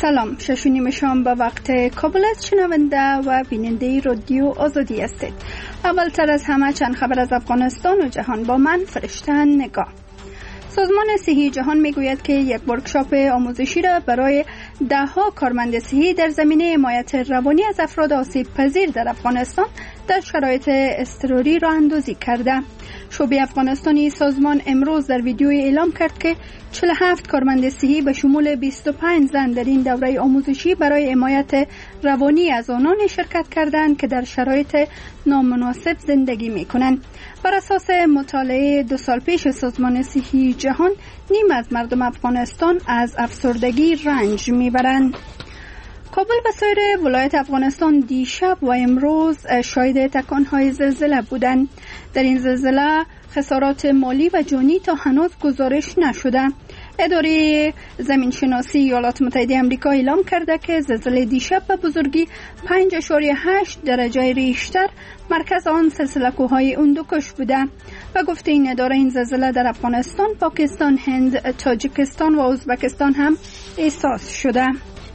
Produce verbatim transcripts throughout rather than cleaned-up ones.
سلام، شش و نیم شام به وقت کابل است. شنونده و بیننده رادیو آزادی هستید. اولتر از همه چند خبر از افغانستان و جهان با من فرشته نگاه. سازمان صحی جهان میگوید که یک ورکشاپ آموزشی را برای ده ها کارمند صحی در زمینه حمایت روانی از افراد آسیب پذیر در افغانستان در شرایط اضطراری راه اندازی کرده. شعبه افغانستانی سازمان امروز در ویدیو اعلام کرد که چهل و هفت کارمند صحی به شمول بیست و پنج زن در این دوره آموزشی برای حمایت روانی از آنان شرکت کردند که در شرایط نامناسب زندگی می‌کنند. بر اساس مطالعه دو سال پیش سازمان صحی جهان، نیم از مردم افغانستان از افسردگی رنج می‌برند. کابل و سایر ولایت افغانستان دیشب و امروز شاهد تکان‌های زلزله بودند. در این زلزله خسارات مالی و جانی تا هنوز گزارش نشده. اداره زمینشناسی ایالات متحده آمریکا اعلام کرده که زلزله دیشب به بزرگی پنج اشاریه هشت درجه ریشتر مرکز آن سلسله کوههای هندوکش بوده. و گفته این اداره این زلزله در افغانستان، پاکستان، هند، تاجیکستان و ازبکستان هم احساس شده.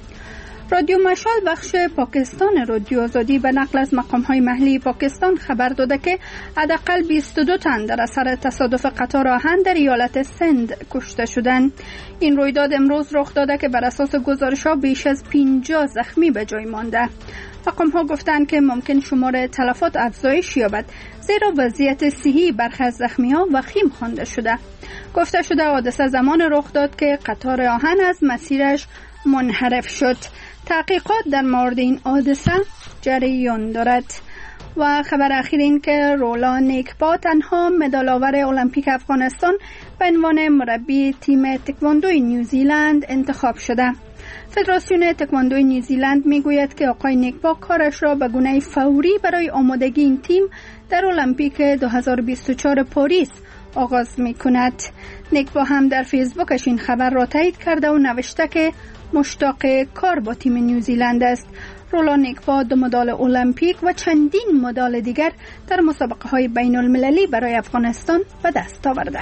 رادیو مشال بخش پاکستان رادیو آزادی به نقل از مقام‌های محلی پاکستان خبر داده که حداقل بیست و دو تن در اثر تصادف قطار آهن در ایالت سند کشته شدند. این رویداد امروز رخ داده که بر اساس گزارش‌ها بیش از پنجاه زخمی به جای مانده. مقام‌ها گفتند که ممکن شمار تلفات افزایش یابد، زیرا وضعیت صحی برخی از زخمی‌ها وخیم خوانده شده. گفته شده حادثه زمان رخ داد که قطار آهن از مسیرش منحرف شد. تحقیقات در مورد این حادثه جریان دارد. و خبر اخیر این که رولا نیکبا تنها مدال آور المپیک افغانستان به عنوان مربی تیم تکواندوی نیوزیلند انتخاب شده. فدراسیون تکواندوی نیوزیلند میگوید که آقای نیکبا کارش را به گونه فوری برای آمادگی این تیم در المپیک دو هزار و بیست و چهار پاریس آغاز میکند. نیکبا هم در فیسبوکش این خبر را تایید کرده و نوشته که مشتاق کار با تیم نیوزیلند است. رولا نیکبا دو مدال المپیک و چندین مدال دیگر در مسابقه های بین المللی برای افغانستان به دست آورده.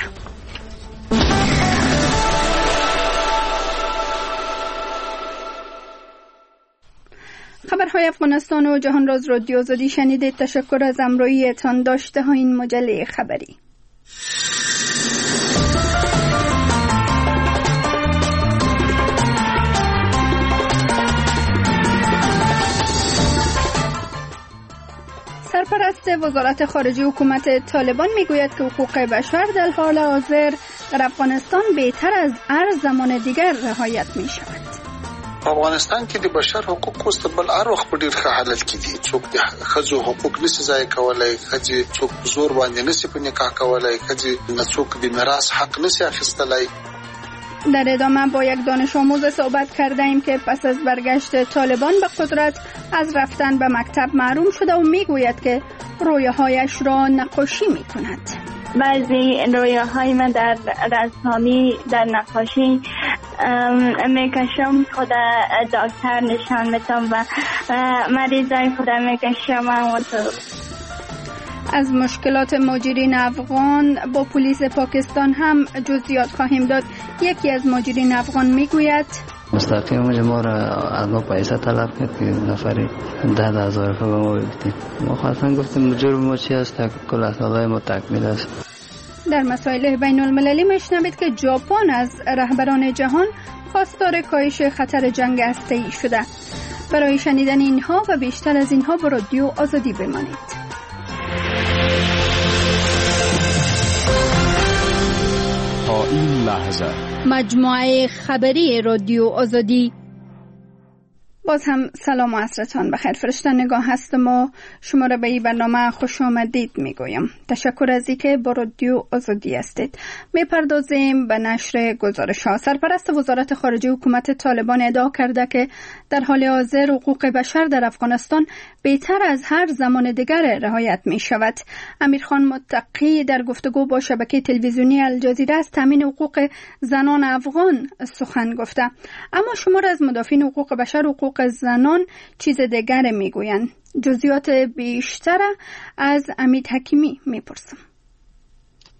خبرهای افغانستان و جهان راز رادیو آزادی شنیدید. تشکر از همراهیتان. داشته ها این مجله خبری. سرپرست وزارت خارجه حکومت طالبان میگوید که حقوق بشر در حال حاضر در افغانستان بهتر از هر زمان دیگر رعایت می شود. افغانستان کې د بشر حقوق اوس بل هر وخت په ډیر ښه حالت کې دي. څوک د ښځو حقوق نشي ځای کولای، ښځې څوک زور باندې نشي په نکاح کولای، ښځې نه څوک د میراث حق نشي اخیستلای. در ادامه با یک دانش آموز صحبت کرده ایم که پس از برگشت طالبان به قدرت از رفتن به مکتب محروم شده و میگوید که رویاهایش را نقاشی می کند. بعضی رویاهای من در رسامی در نقاشی میکشم، خود دکتر نشان میدم و مریضای خود میکشم و تو. از مشکلات مهاجرین افغان با پلیس پاکستان هم جزئیات خواهیم داد. یکی از مهاجرین افغان میگوید مستقیم ما را از ما پیسه طلب کرد که نفری ده هزار روپیه به ما بدید. ما خواستن گفتیم جرم ما چی است، کل اسنادهای ما تکمیل است. در مسائل بین المللی میشنوید که ژاپن از رهبران جهان خواستار کاهش خطر جنگ هسته‌ای شده. برای شنیدن اینها و بیشتر از اینها با رادیو آزادی بمانید. تا این لحظه مجموعه خبری رادیو آزادی. باز هم سلام و عصرتان بخیر. فرشته نگاه هستم و شما را به این برنامه خوش آمدید میگویم. تشکر از اینکه با رادیو آزادی هستید. میپردازیم به نشر گزارش ها. سرپرست وزارت خارجه حکومت طالبان ادعا کرده که در حال حاضر حقوق بشر در افغانستان بهتر از هر زمان دیگر رعایت می شود. امیرخان متقی در گفتگو با شبکه تلویزیونی الجزیره از تامین حقوق زنان افغان سخن گفته. اما شمار از مدافعین حقوق بشر حقوق زنان چیز دیگر میگویند. جزئیات بیشتر از امید حکیمی میپرسم.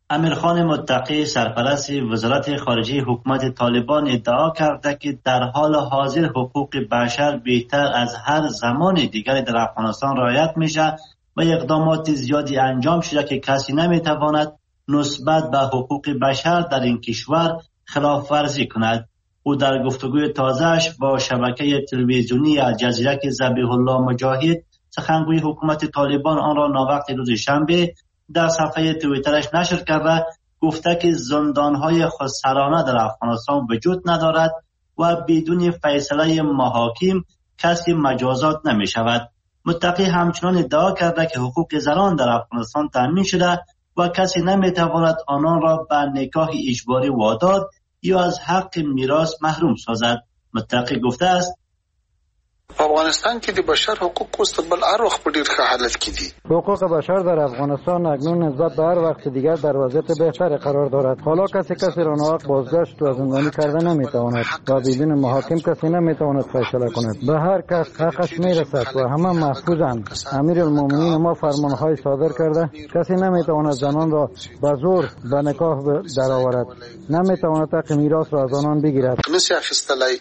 امیرخان متقی سرپرست وزارت خارجه حکومت طالبان ادعا کرده که در حال حاضر حقوق بشر بهتر از هر زمان دیگر در افغانستان رعایت میشه و اقدامات زیادی انجام شده که کسی نمیتواند نسبت به حقوق بشر در این کشور خلاف ورزی کند. او در گفتگوی تازه‌اش با شبکه تلویزیونی الجزیره که ذبیح الله مجاهد سخنگوی حکومت طالبان آن را ناوقت روز شنبه در صفحه توییترش نشر کرده گفته که زندان‌های خودسرانه در افغانستان وجود ندارد و بدون فیصله محاکم کسی مجازات نمی شود. متقی همچنان ادعا کرده که حقوق زنان در افغانستان تامین شده و کسی نمی تواند آنان را به نکاح اجباری وادار یا از حق میراث محروم سازد. متقی گفته است په افغانستان کې د بشر حقوق مستقبل هر وخت په ډیر ښه حالت کې دي. حقوق بشر در افغانستان اکنون نسبت به هر وقت دیگر در وضعیت بهتری قرار دارد. حالا کسی کسی را ناحق بازداشت و زندانی کرده نمیتواند و بدون محاکم کسی نمیتواند فیصله کند. به هر کس حقش میرسد و همه محفوظند. امیرالمومنین ما فرمانهای صادر کرده کسی نمیتواند زنان را به زور به نکاح درآورد، نمیتواند حق میراث را از آنان بگیرد. نسی اخیستلای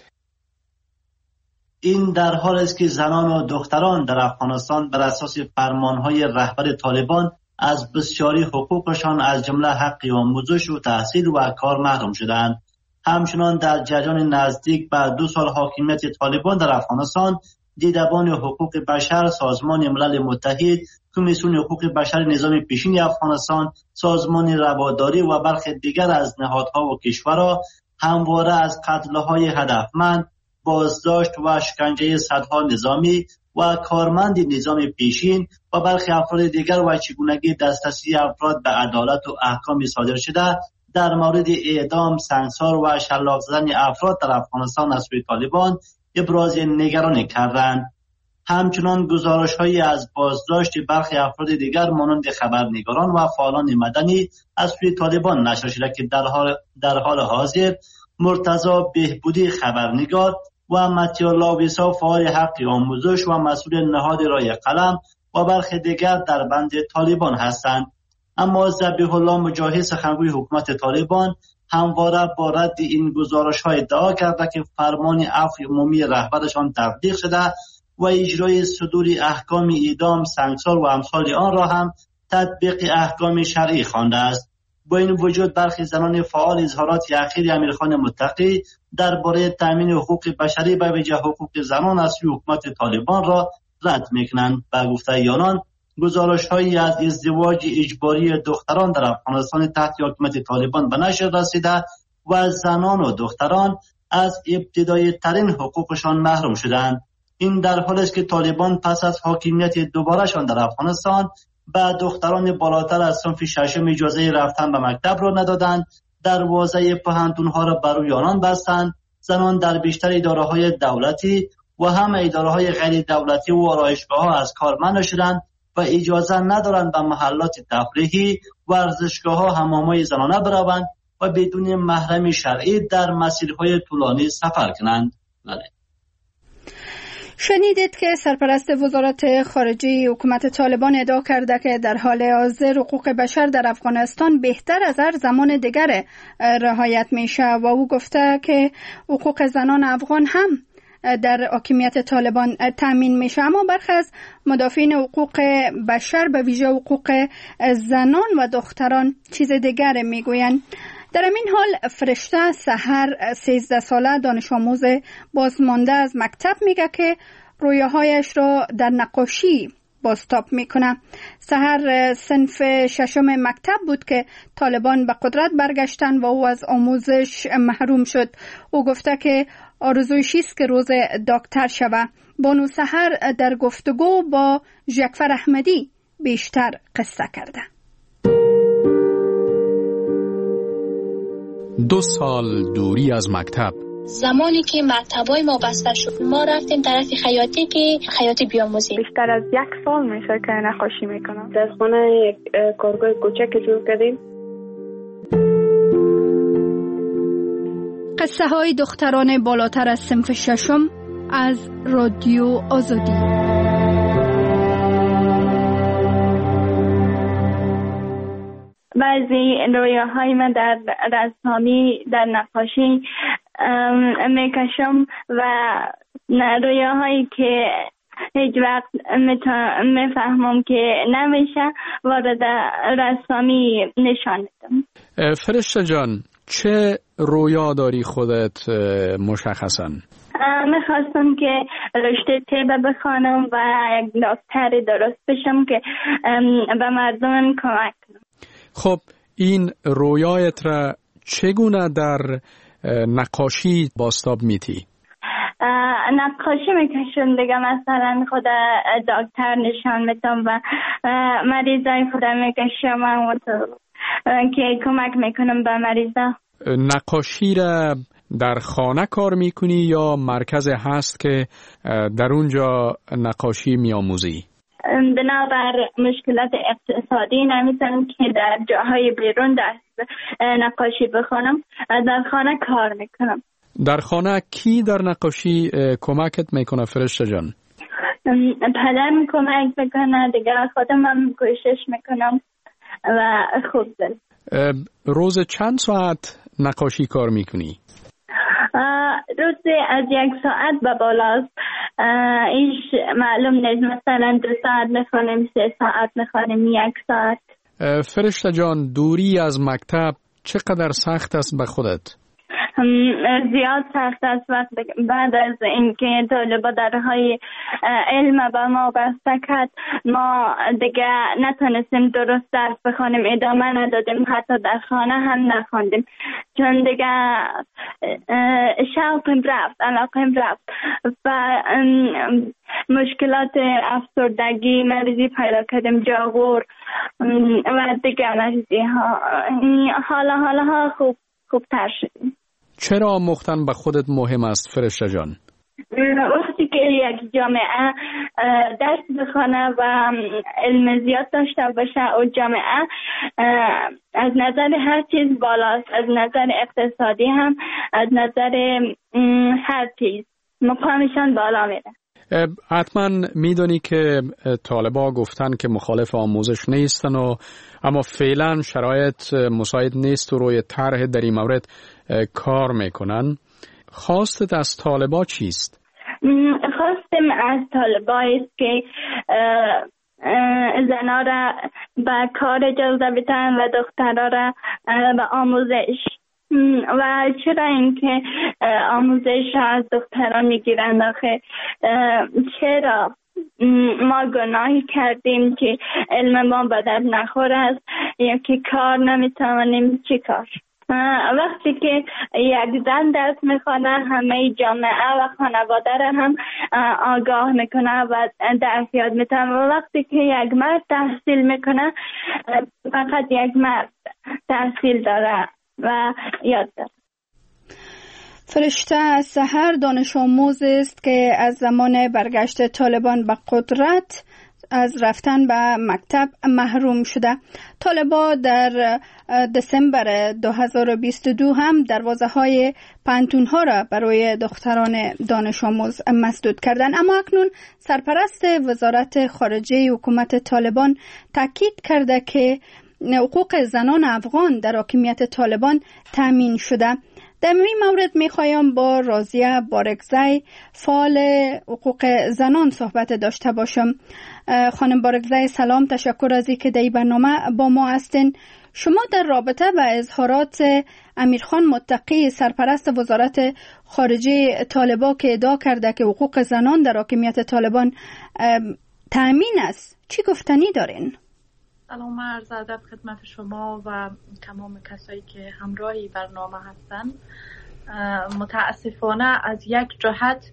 این در حال است که زنان و دختران در افغانستان بر اساس فرمانهای رهبر طالبان از بسیاری حقوقشان از جمله حق آموزش و تحصیل و کار محروم شدند. همچنان در جریان نزدیک به دو سال حاکمیت طالبان در افغانستان، دیدبان حقوق بشر، سازمان ملل متحد، کمیسیون حقوق بشر نظام پیشین افغانستان، سازمان رواداری و برخی دیگر از نهادها و کشورها همواره از قتل‌های هدفمند، بازداشت و شکنجه صدها نظامی و کارمند نظام پیشین و برخی افراد دیگر و چگونگی دسترسی افراد به عدالت و احکام صادر شده در مورد اعدام، سنگسار و شلاق زدن افراد در افغانستان از سوی طالبان ابراز نگرانی کردند. همچنان گزارش‌هایی از بازداشت برخی افراد دیگر مانند خبرنگاران و فعالان مدنی از سوی طالبان نشر شده که در حال در حال حاضر مرتضی بهبودی خبرنگار و متی الله ویسا فعال حق آموزش و مسئول نهاد رای قلم و برخی دیگر در بند طالبان هستند. اما ذبیح الله مجاهد سخنگوی حکومت طالبان همواره با رد این گزارش‌ها ادعا کرده که فرمان عفو عمومی رهبرشان تطبیق شده و اجرای صدور احکام اعدام، سنگسار و امثال آن را هم تطبیق احکام شرعی خوانده است. با این وجود برخی زنان فعال اظهارات اخیر امیرخان متقی درباره تامین حقوق بشری به ویژه حقوق زنان از سوی حکومت طالبان را رد میکنند. به گفته آنان گزارش‌هایی از ازدواج اجباری دختران در افغانستان تحت حکومت طالبان به نشر رسیده و زنان و دختران از ابتدایی ترین حقوقشان محروم شدند. این در حالی است که طالبان پس از حاکمیت دوبارهشان در افغانستان به دختران بالاتر از صنف ششم اجازه رفتن به مکتب را ندادند، دروازه پوهنتون‌ها را برای آنان بستند. زنان در بیشتر اداره‌های دولتی و هم اداره‌های غیر دولتی و آرایشگاه‌ها از کار منع شدند و اجازه ندارند به محلات تفریحی، ورزشگاه‌ها، حمام‌های زنانه بروند و بدون محرم شرعی در مسیرهای طولانی سفر کنند. بله. شنیدید که سرپرست وزارت خارجه حکومت طالبان ادعا کرده که در حال حاضر حقوق بشر در افغانستان بهتر از هر زمان دیگر رعایت میشه و او گفته که حقوق زنان افغان هم در حاکمیت طالبان تامین میشه. اما برخی از مدافعین حقوق بشر به ویژه حقوق زنان و دختران چیز دیگر میگویند. در این حال فرشته سحر سیزده ساله دانش آموز بازمانده از مکتب میگه که رویاهایش را در نقاشی بازتاب میکنه. سحر صنف ششم مکتب بود که طالبان به قدرت برگشتن و او از آموزش محروم شد. او گفته که آرزویش است که روز دکتر شوه. بانو سحر در گفتگو با ژکفر احمدی بیشتر قصه کرده. دو سال دوری از مکتب. زمانی که مکتبای ما بسته شد ما رفتیم طرف خیاطی که خیاطی بیاموزیم. بیشتر از یک سال میشه که نقاشی میکنم. در خانه یک کارگاه کوچک جور کردیم. قصه های دختران بالاتر از صنف ششم از رادیو آزادی. بعضی رویاهای من در رسامی در نقاشی میکشم و رویاهایی که هیچ وقت میفهمم که نمیشه وارد رسامی نشان میدم. فرشته جان، چه رویا داری خودت مشخصاً؟ میخواستم که رشته طب بخوانم و یک دکتر درست بشم که به مردم کمک کنم. خب این رویایت را چگونه در نقاشی بازتاب میتی؟ نقاشی میکشم دیگه، مثلا خود دکتر نشان میدم و مریضای خودم میکشم که کمک میکنم به مریضا. نقاشی را در خانه کار میکنی یا مرکز هست که در اونجا نقاشی میآموزی؟ بنابر مشکلات اقتصادی نمیتونم که در جاهای بیرون دست نقاشی بخونم، در خانه کار میکنم. در خانه کی در نقاشی کمکت میکنه فرشته جان؟ پدرم کمک میکنه دیگه، خودم هم کوشش میکنم و خوب دل. روز چند ساعت نقاشی کار میکنی؟ روزی از یک ساعت به بالاست، ایش معلوم نیست، مثلا دو ساعت میخوانیم، سه ساعت میخوانیم، یک ساعت. فرشته جان، دوری از مکتب چقدر سخت است به خودت؟ زیاد سخت است. وقت بعد از اینکه طالبا درهای علم با ما بسته کرد، ما دیگه نتونستیم درست درس بخونیم، ادامه ندادیم، حتی در خانه هم نخوندیم چون دیگه شوقم رفت، علاقم رفت و مشکلات افسردگی، مریضی پیدا کردیم، جاغور و دیگه مریضی ها. حالا حالا ها خوب خوب تر شدیم. چرا آموختن به خودت مهم است فرشته جان؟ وقتی که یک جامعه درس بخونه و علم زیاد داشته باشه و جامعه از نظر هر چیز بالاست، از نظر اقتصادی هم، از نظر هر چیز مقامشان بالا میره. حتما میدونی که طالبا گفتن که مخالف آموزش نیستن و اما فعلا شرایط مساعد نیست و روی طرح در این مورد کار میکنن. خواستت از طالبا چیست؟ خواستم از طالبا است که زنها را به کار اجازه بدن و دخترها را به آموزش. و چرا اینکه آموزش از دختران میگیرند؟ آخه چرا ما گناهی کردیم که علم ما به درد نخور است یا که کار نمیتوانیم؟ چی کار؟ وقتی که یک زن درس میخوانه، همه جامعه و خانواده را هم آگاه میکنه و درس یاد میتونه. و وقتی که یک مرد تحصیل میکنه، فقط یک مرد تحصیل داره و یاد داره. فرشته سحر دانش آموز است که از زمان برگشت طالبان به قدرت از رفتن به مکتب محروم شده. طالبان در دسامبر دو هزار و بیست و دو هم دروازه های پانتون ها را برای دختران دانش آموز مسدود کردند، اما اکنون سرپرست وزارت خارجه حکومت طالبان تاکید کرده که حقوق زنان افغان در حاکمیت طالبان تامین شده. در این مورد میخوایم با راضیه بارکزی فعال حقوق زنان صحبت داشته باشم. خانم بارکزی سلام، تشکر از اینکه در این برنامه با ما هستین. شما در رابطه با اظهارات امیرخان متقی سرپرست وزارت خارجه طالبان که ادعا کرده که حقوق زنان در حاکمیت طالبان تامین است، چی گفتنی دارین؟ سلام، عرض ادب خدمت شما و تمام کسایی که همراهی برنامه هستن. متاسفانه از یک جهت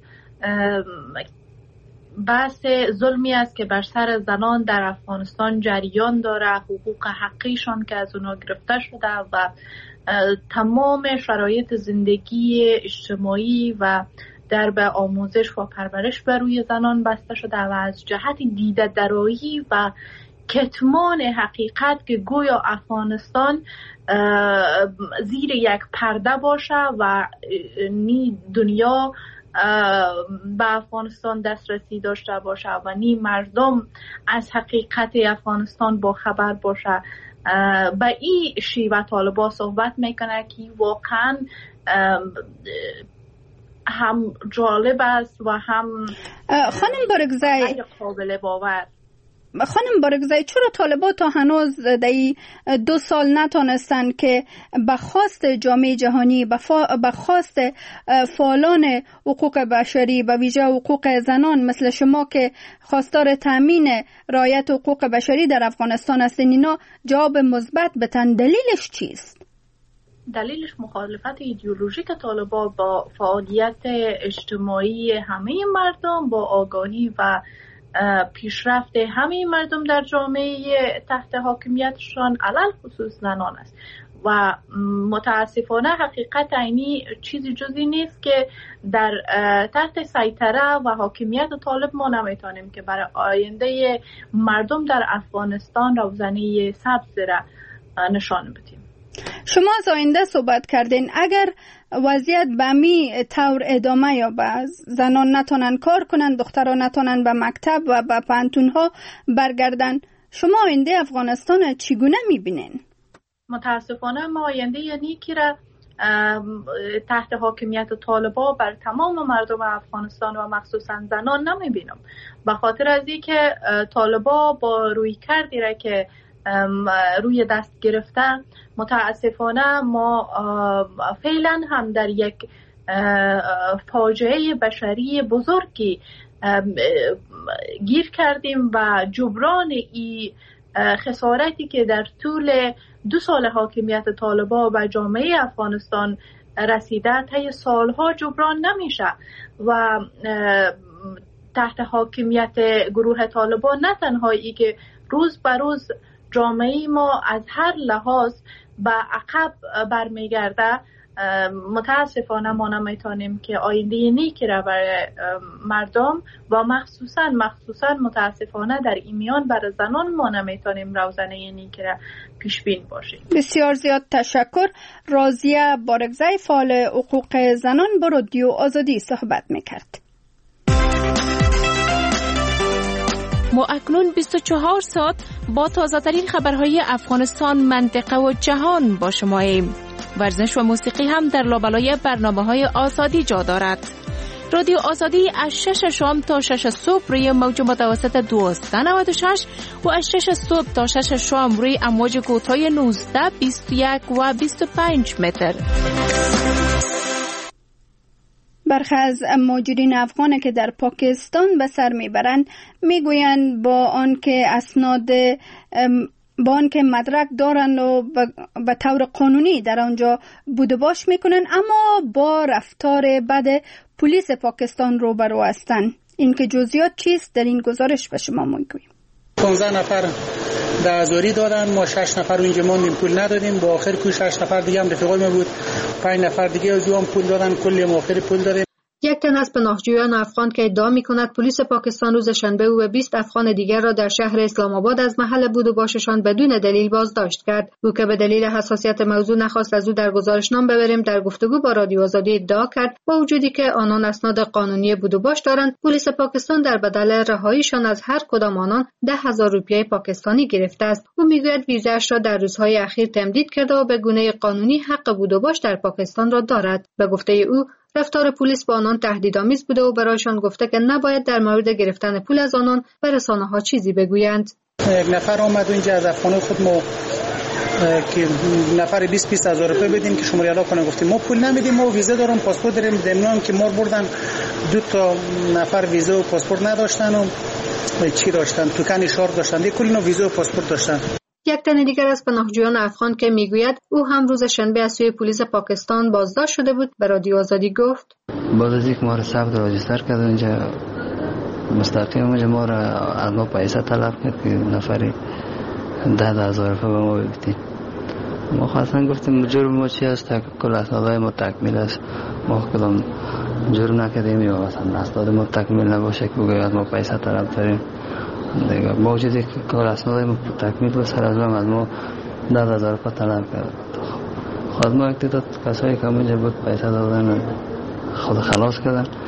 بحث ظلمی است که بر سر زنان در افغانستان جریان داره، حقوق حقیشان که از اونا گرفته شده و تمام شرایط زندگی اجتماعی و در به آموزش و پرورش بر روی زنان بسته شده و از جهت دیده درایی و کتمان حقیقت که گویا افغانستان زیر یک پرده باشه و نی دنیا به افغانستان دسترسی داشته باشه و نیم مردم از حقیقت افغانستان با خبر باشه. به این شیوه طالبان صحبت میکنه که واقعا هم جالب است و هم خانم بارگزای قابل باور. خانم بارگزای، چرا طالبان تا هنوز در دو سال نتونستن که به خواست جامعه جهانی، به خواست فعالان حقوق بشری، به ویژه حقوق زنان مثل شما که خواستار تامین رعایت حقوق بشری در افغانستان هستین، اینا جواب مثبت بتن؟ دلیلش چیست؟ دلیلش مخالفت ایدئولوژیک طالبان با فعالیت اجتماعی همه مردم، با آگاهی و پیشرفت همه مردم در جامعه تحت حاکمیتشان، علل خصوص زنان است. و متاسفانه حقیقت عینی چیزی جزی نیست که در تحت سیطره و حاکمیت طالب ما نمیتونیم که برای آینده مردم در افغانستان روزنه سبز را نشان بدیم. شما از آینده صحبت کردین. اگر وضعیت به می طور ادامه یا باز زنان نتونن کار کنن، دختران نتونن به مکتب و به پانتون ها برگردن، شما آینده افغانستان چگونه میبینین؟ متاسفانه ما آینده نیکی را تحت حاکمیت طالبان بر تمام مردم افغانستان و مخصوصا زنان نمیبینم، به خاطر از اینکه طالبان با روی کردی را که روی دست گرفتن، متاسفانه ما فعلا هم در یک فاجعه بشری بزرگی گیر کردیم و جبران این خسارتی که در طول دو سال حاکمیت طالبان و جامعه افغانستان رسیده طی سالها جبران نمیشه و تحت حاکمیت گروه طالبان نه تنها ای که روز به روز جامعه ما از هر لحاظ به عقب برمیگرده، متاسفانه ما نمیتونیم که آینده نیکی را برای مردم و مخصوصا مخصوصا متاسفانه در این میان برای زنان ما نمیتونیم روزنه نیکی را پیش بین باشیم. بسیار زیاد تشکر. راضیه بارگزای، فعال حقوق زنان، با رادیو آزادی صحبت میکرد. ما اکنون بیست و چهار ساعت با تازه ترین خبرهای افغانستان، منطقه و جهان با شماییم. ورزش و موسیقی هم در لابلای برنامه‌های آزادی جا دارد. رادیو آزادی از شش شام تا شش صبح روی موج متوسط دویست و نود و شش و از شش صبح تا شش شام روی امواج کوتاه نوزده، بیست و یک و بیست و پنج متر. برخی از مهاجرین افغان که در پاکستان به سر میبرند میگویند با آنکه اسناد با آنکه مدرک دارند و به طور قانونی در آنجا بود و باش میکنند، اما با رفتار بد پلیس پاکستان روبرو هستند. این که جزئیات چیست در این گزارش به شما میگوییم. پانزده نفر دعواری دادن، ما شش نفر اونجا ماندیم، پول ندادیم. با آخر کو شش نفر دیگه هم رفیقای ما بود، پنج نفر دیگه از اون پول دادن، کلی ما آخر پول دادیم. یک تن از پناهجویان افغان که ادعا می‌کند پلیس پاکستان روز شنبه او و بیست افغان دیگر را در شهر اسلام آباد از محل بود و باششان بدون دلیل بازداشت کرد. او که به دلیل حساسیت موضوع نخواست از او در گزارشنامه ببریم، در گفتگو با رادیو آزادی ادعا کرد با وجودی که آنان اسناد قانونی بود و باش دارند، پلیس پاکستان در بدل رهاییشان از هر کدام آنان ده هزار روپیه پاکستانی گرفته است. او میگوید ویزاش را در روزهای اخیر تمدید کرده و به گونه قانونی حق بود و باش در پاکستان را دارد. به گفته او، رفتار پلیس با آنان تهدیدآمیز بوده و برایشان گفته که نباید در مورد گرفتن پول از آنان به رسانه‌ها چیزی بگویند. یک نفر آمد اینجا از افغان خود ما که نفر بیست بیست هزار روپیه بدیم که شماره علاقه کنه، گفتیم ما پول نمیدیم، ما ویزا دارم، پاسپورت داریم. دمنان که ما بردن دو تا نفر ویزا و پاسپورت نداشتن و چی داشتن، توکن اشار داشتن، دیگه کلی ویزا و پاسپورت داشتن. یک تن دیگر از پناهجویان افغان که میگوید او هم روز شنبه از سوی پلیس پاکستان بازداشت شده بود، به رادیو آزادی گفت بعد از اینکه ما را ثبت راجستر کرد اینجا مستقیم اونجا ما را از ما پیسه طلب کرد که نفری ده هزار روپیه به ما بدید. ما خواستن گفتیم جرم ما چی است، کل اسنادهای ما تکمیل است، ما کدام جرم نکردیم یا مثلا اسناد ما تکمیل نباشه که بگوید از ما پیسه طلب داریم. دیگه با وجودی که کار اسناد ما تکمیل بود، سر از ما از ما ده هزار روپیه طلب کرد. خود ما یک تعداد کسایی که اونجا بود پیسه دادن خود خلاص کردن.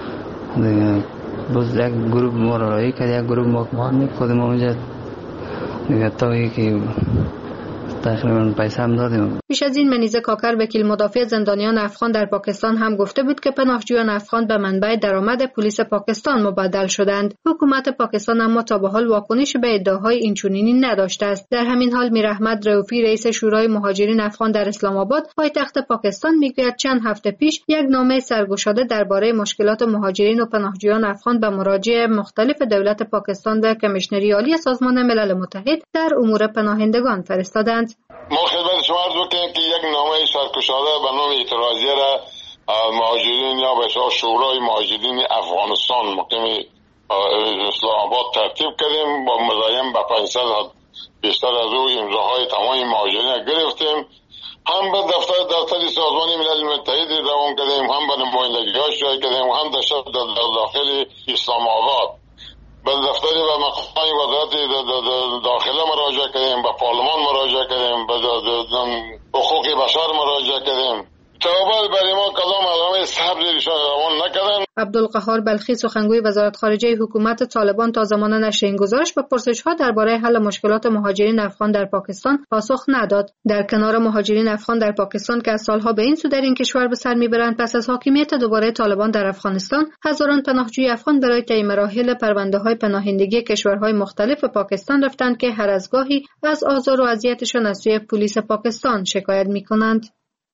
دیگه باز یک گروه ما را رایی کرد، یک گروه ما کمان خودم اونجا دیگه تا که تقریبا پیسه هم دادیم. پیش از این منیزه کاکر وکیل مدافع زندانیان افغان در پاکستان هم گفته بود که پناهجویان افغان به منبع درآمد پلیس پاکستان مبدل شدند. حکومت پاکستان اما تا به حال واکنشی به ادعاهای اینچنینی نداشته است. در همین حال میر احمد رؤوفی رئیس شورای مهاجرین افغان در اسلام آباد پایتخت پاکستان میگوید چند هفته پیش یک نامه سرگشاده درباره مشکلات مهاجرین و پناهجویان افغان به مراجع مختلف دولت پاکستان و کمیشنری عالی سازمان ملل متحد در امور پناهندگان فرستادند. ما خدمت شما عرض می‌کنیم که یک نامه سرگشاده به نام اعتراضیه را مهاجرین یا به اصطلاح شورای مهاجرین افغانستان مقیم اسلام آباد ترتیب کردیم. با مزایم به پانصد بیشتر از او امضاهای تمام مهاجرین گرفتیم. هم به دفتر دفتر سازمان ملل متحد روان کردیم، هم به نمایندگی‌هاش جای کردیم، هم در داخل اسلام آباد به دفتر و مقام وزارت داخله مراجعه کردیم، به پارلمان مراجعه کردیم، به حقوق بشر مراجعه کردیم. تا بعد برای ما کدام علامه صبر ایشان روان نکردن. عبدالقهار بلخی سخنگوی وزارت خارجه حکومت طالبان تا زمان نشر این گزارش به پرسش‌ها درباره حل مشکلات مهاجرین افغان در پاکستان پاسخ نداد. در کنار مهاجرین افغان در پاکستان که از سالها به این سو در این کشور به سر میبرند پس از حاکمیت دوباره طالبان در افغانستان، هزاران پناهجوی افغان برای طی مراحل پرونده‌های پناهندگی کشورهای مختلف پاکستان رفتند که هر از گاهی از آزار و اذیتشان از سوی پلیس پاکستان شکایت می‌کنند.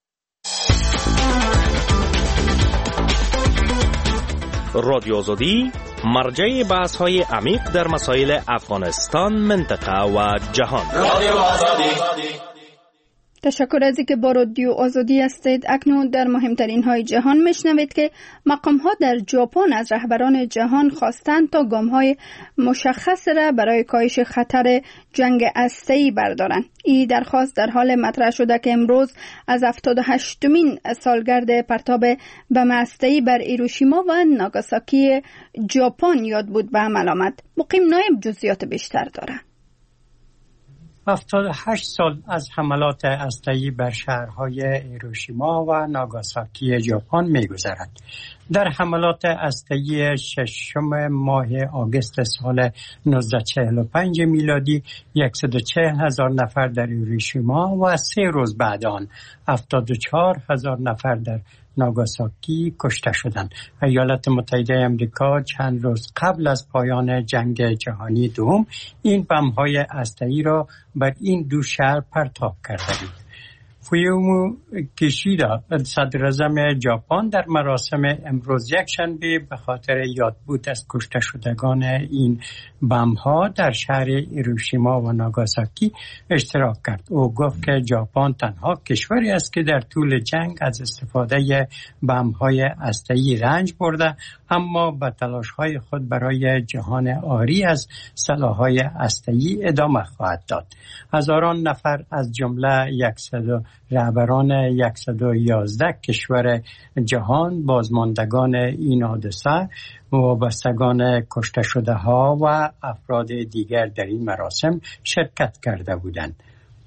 رادیو آزادی مرجع بحث های عمیق در مسائل افغانستان، منطقه و جهان. رادیو آزادی. تشکر از اینکه با رادیو آزادی هستید. اکنون در مهمترین های جهان میشنوید که مقام ها در ژاپن از رهبران جهان خواستند تا گام های مشخص را برای کاهش خطر جنگ هسته‌ای بردارند. این درخواست در حال مطرح شده که امروز از هفتاد و هشتمین سالگرد پرتاب بم هسته‌ای بر هیروشیما و ناگاساکی ژاپن یاد بود به عمل آمد. مقیم نایب جزئیات بیشتر دارد. هفتاد و هشت سال از حملات هسته‌ای بر شهرهای هیروشیما و ناگاساکی ژاپن می‌گذرد. در حملات هسته‌ای ششم ماه آگوست سال نوزده چهل و پنج میلادی صد و چهل هزار نفر در هیروشیما و سه روز بعد آن هفتاد و چهار هزار نفر در ناگاساکی کشته شدند. ایالات متحده آمریکا چند روز قبل از پایان جنگ جهانی دوم این بم‌های هسته‌ای را بر این دو شهر پرتاب کرده بود. فومیو کیشیدا صدر اعظم ژاپن در مراسم امروز یک شنبه به خاطر یادبود از کشته شدگان این بمب‌ها در شهر هیروشیما و ناگاساکی اشتراک کرد. او گفت که ژاپن تنها کشوری است که در طول جنگ از استفاده بمب‌های هسته‌ای رنج برده، اما به تلاش‌های خود برای جهان عاری از سلاح‌های هسته‌ای ادامه خواهد داد. هزاران نفر از جمله صد رهبران صد و یازده کشور جهان، بازماندگان این حادثه، وابستگان کشته شده ها و افراد دیگر در این مراسم شرکت کرده بودند.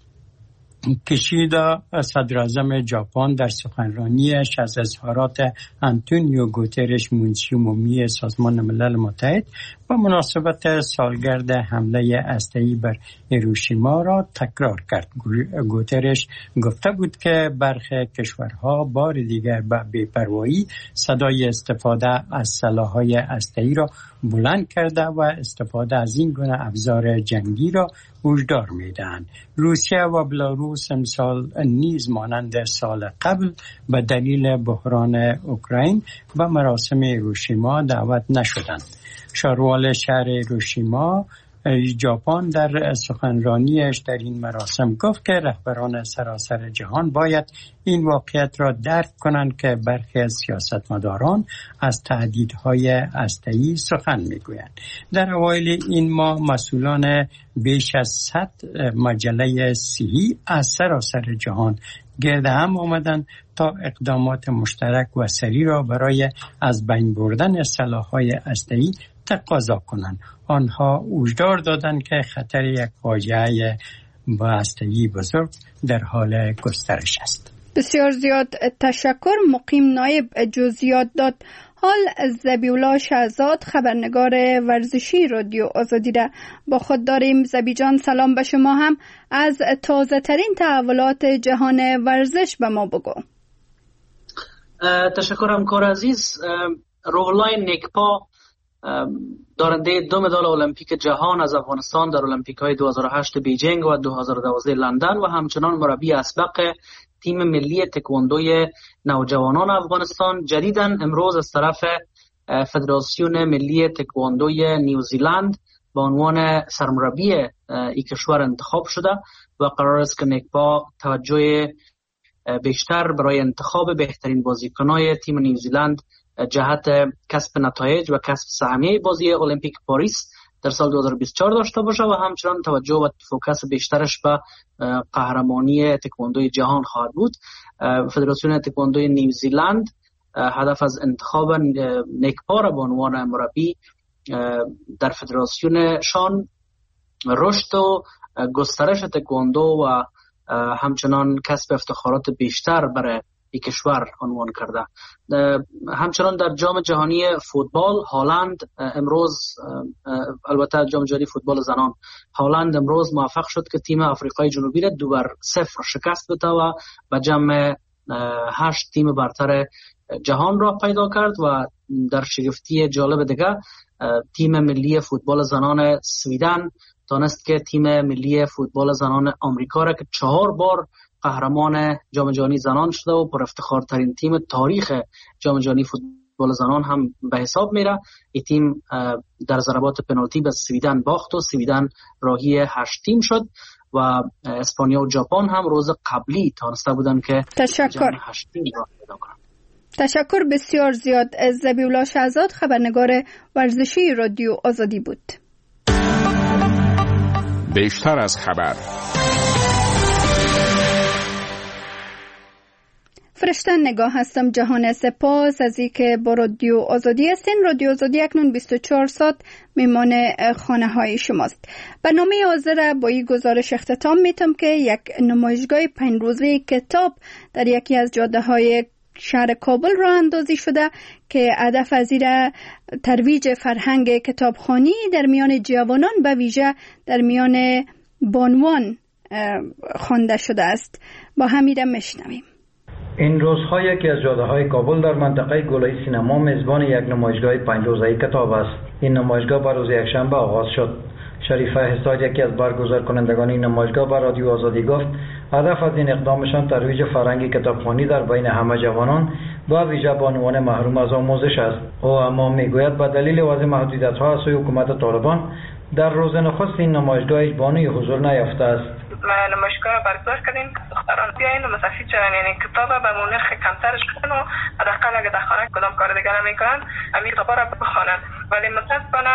کشیدا صدر اعظم ژاپن در سخنرانیش از اظهارات آنتونیو گوترش منشی عمومی سازمان ملل متحد با مناسبت سالگرد حمله هسته‌ای بر هیروشیما را تکرار کرد. گوترش گفته بود که برخی کشورها بار دیگر به بی‌پروایی صدای استفاده از سلاح‌های هسته‌ای را بلند کرده و استفاده از این گونه ابزار جنگی را هشدار می‌دهند. روسیه و بلاروس امسال نیز مانند سال قبل به دلیل بحران اوکراین به مراسم هیروشیما دعوت نشدند. شاروال شهر هیروشیما ژاپن در سخنرانیش در این مراسم گفت که رهبران سراسر جهان باید این واقعیت را درک کنند که برخی از سیاستمداران از تهدیدهای هسته‌ای سخن میگویند. در اوایل این ماه مسئولان بیش از صد مجله صحی از سراسر جهان گرد هم آمدند تا اقدامات مشترک و سریع را برای از بین بردن سلاح‌های هسته‌ای تقاضا کنند. آنها هشدار دادند که خطر یک فاجعه هسته‌ای بزرگ در حال گسترش است. بسیار زیاد تشکر. مقیم نایب جزئیات داد. حال زبیولا شهزاد خبرنگار ورزشی رادیو آزادی را با خود داریم. زبی جان سلام به شما، هم از تازه ترین تحولات جهان ورزش به ما بگو. تشکرم کار عزیز. روح‌الله نیکپا دارنده دو مدال المپیک جهان از افغانستان در المپیک های دو هزار و هشت بیجینگ و دو هزار و دوازده لندن و همچنان مربی اسبق تیم ملی تکواندوی نوجوانان افغانستان جدیداً امروز از طرف فدراسیون ملی تکواندوی نیوزیلند به عنوان سرمربی این کشور انتخاب شده و قرار است که نیکپا توجه بیشتر برای انتخاب بهترین بازیکنان تیم نیوزیلند جهت کسب نتایج و کسب سهمیه بازی المپیک پاریس در سال دو هزار و بیست و چهار داشته باشه و همچنان توجه و فوکس بیشترش به قهرمانی تکواندوی جهان خواهد بود. فدراسیون تکواندوی نیوزیلند هدف از انتخاب نیکپا را به عنوان مربی در فدراسیونشان رشد و گسترش تکواندو و همچنان کسب افتخارات بیشتر برای این کشور عنوان کرده. همچنان در جام جهانی فوتبال هالند امروز، البته جام جهانی فوتبال زنان، هالند امروز موفق شد که تیم آفریقای جنوبی را دو بر صفر شکست بده و به جمع هشت تیم برتر جهان را پیدا کرد و در شگفتی جالب دیگه تیم ملی فوتبال زنان سویدن تانست که تیم ملی فوتبال زنان آمریکا را که چهار بار قهرمان جام جهانی زنان شده و پر افتخارترین تیم تاریخ جام جهانی فوتبال زنان هم به حساب میره، این تیم در ضربات پنالتی به سویدن باخت و سویدن راهی هشت تیم شد و اسپانیا و ژاپن هم روز قبلی تانسته بودن که تشکر هشت تیم را پیدا کنند. تشکر بسیار زیاد. زبیولا شهزاد خبرنگار ورزشی رادیو آزادی بود. بیشتر از خبر. فرشته نگاه هستم. جهان سپاس از اینکه با رادیو آزادی هستین. رادیو آزادی اکنون بیست و چهار ساعت میمان خانه های شماست. برنامه حاضر با این گزارش اختتام میتم که یک نمایشگاه پنج روزه کتاب در یکی از جاده های شهر کابل راه اندازی شده که هدف از این ترویج فرهنگ کتابخوانی در میان جوانان به ویژه در میان بانوان خوانده شده است. با همین میشنویم. این روزها یکی از جاده‌های کابل در منطقه گلای سینما میزبان یک نمایشگاه پنج روزه کتاب است. این نمایشگاه بر روز یکشنبه آغاز شد. شریفه حساد یکی از برگزار کنندگان این نمایشگاه به رادیو آزادی گفت هدف از این اقدامشان ترویج فرهنگ کتابخوانی در بین همه جوانان با ویژه بانوان محروم از آموزش است. او اما میگوید به دلیل وضع محدودیت‌ها از سوی حکومت طالبان در روز نخست این نمایشگاه هیچ بانوی حضور نیافته است. نمایشگاه را برگزار کردیم دختران بیاین و مستفید شدن، یعنی کتاب به نرخ کمترش کنن و حداقل اگه در خانه کدام کار دیگه نمیکنن همین کتابا را بخوانن. ولی متاسفانه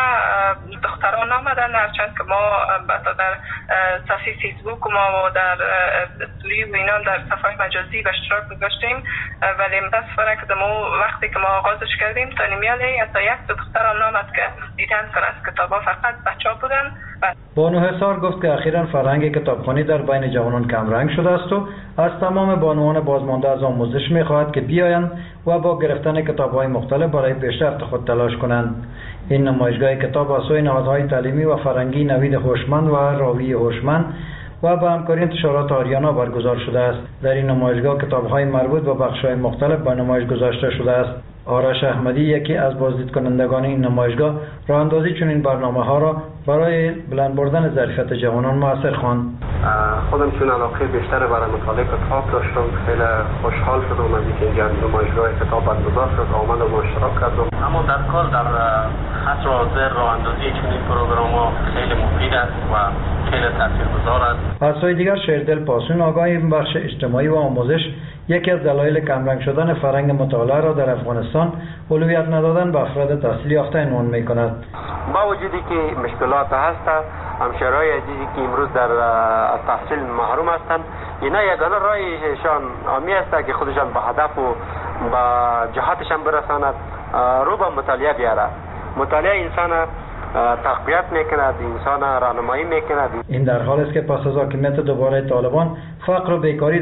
دختران آمدن، هرچند که ما حتی در صفحه فیسبوک و ما در استوری و اینا در صفحه مجازی به اشتراک گذاشتیم، ولی متاسفانه که دمو وقتی که ما آغازش کردیم تا نیمیالی حتی یک دختران آمد که دیدن که از کتابا فقط بچه‌ها بودن. بانو حسار گفت که اخیراً فرهنگ کتابخوانی در بین جوانان کمرنگ شده است و از تمام بانوان بازمانده از آموزش می‌خواهد که بیایند و با گرفتن کتاب‌های مختلف برای پیشرفت خود تلاش کنند. این نمایشگاه کتاب از سوی نهادهای تعلیمی و فرهنگی نوید هوشمند و راوی هوشمند و با همکاری انتشارات آریانا برگزار شده است. در این نمایشگاه کتاب‌های مربوط به بخش‌های مختلف به نمایش گذاشته شده است. آرش احمدی یکی از بازدید کنندگان این نمایشگاه راه اندازی چنین برنامه‌ها را برای بلند بردن ظرفیت جوانان موثر خواند. خودم چون علاقه بیشتر برای مطالعه کتاب داشتم، خیلی خوشحال شدم از اینکه اینجا نمایشگاه کتاب برگزار شد، آمدم و اشتراک کردم. اما در کل در عصر حاضر راه اندازی چنین پروگرام‌ها خیلی مفید است و خیلی تاثیرگذار است. از سوی دیگر شیردل پاسون آگاه بخش اجتماعی و آموزش یکی از دلایل کمرنگ شدن فرهنگ مطالعه را در افغانستان اولویت ندادن به افراد تحصیل یافته عنوان می‌کند. با وجودی که مشکلات هست، همشهرهای عزیزی که امروز در از تحصیل محروم هستند، اینا یگانه راهشان آمی است که خودشان به هدف و به جهاتشان برساند، رو به مطالعه بیاره. مطالعه انسان تقویت میکند، انسان راهنمایی میکند. این در حال است که پس از حاکمیت دوباره طالبان فقر و بیکاری